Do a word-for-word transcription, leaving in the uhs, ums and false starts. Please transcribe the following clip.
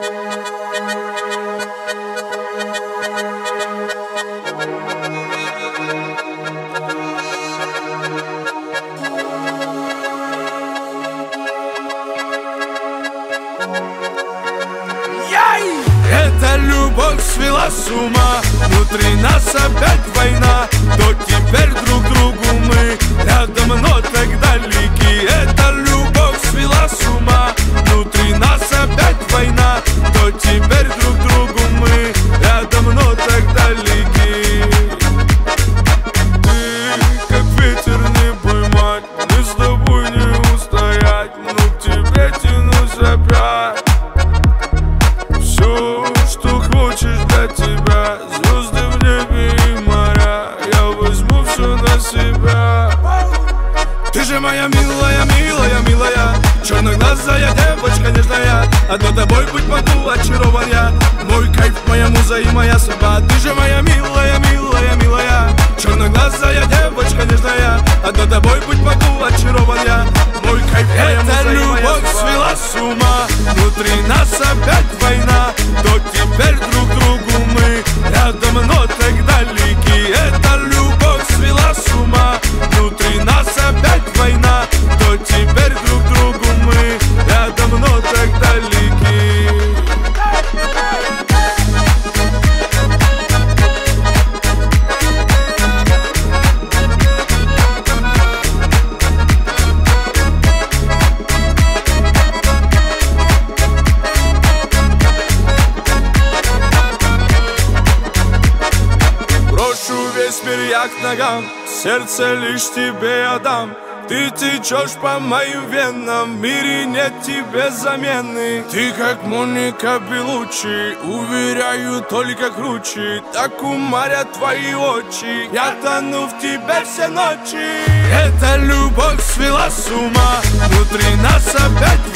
Эта любовь свела с ума, внутри нас опять война. То теперь друг другу мы рядом, но так далеки. Эта любовь свела с ума, внутри нас опять война. То теперь друг другу мы рядом, но так далеки. Ты как ветер не поймать, мы с тобой не устоять. Ну к тебе тянусь опять. Все, что хочешь для тебя, звезды в небе и моря, я возьму все на себя. Ты же моя милая, милая, милая, черноглазая девочка нежная. Одной тобой быть могу, очарован я. Мой кайф, моя муза и моя судьба. Ты же моя милая, милая, милая, черноглазая девочка нежная. Одной тобой быть могу, очарован я. Мой кайф, моя муза и моя судьба. Эта любовь свела с ума, внутри нас опять война. То теперь друг другу мы рядом, но так далеки. Эта любовь свела с ума, внутри нас опять война. То теперь друг другу мы рядом, но так далеки. Весь мир я к ногам, сердце лишь тебе отдам. Ты течешь по моим венам, в мире нет тебе замены. Ты как Моника Белуччи, уверяю, только круче. Так уморят твои очи, я тону в тебе все ночи. Эта любовь свела с ума, внутри нас опять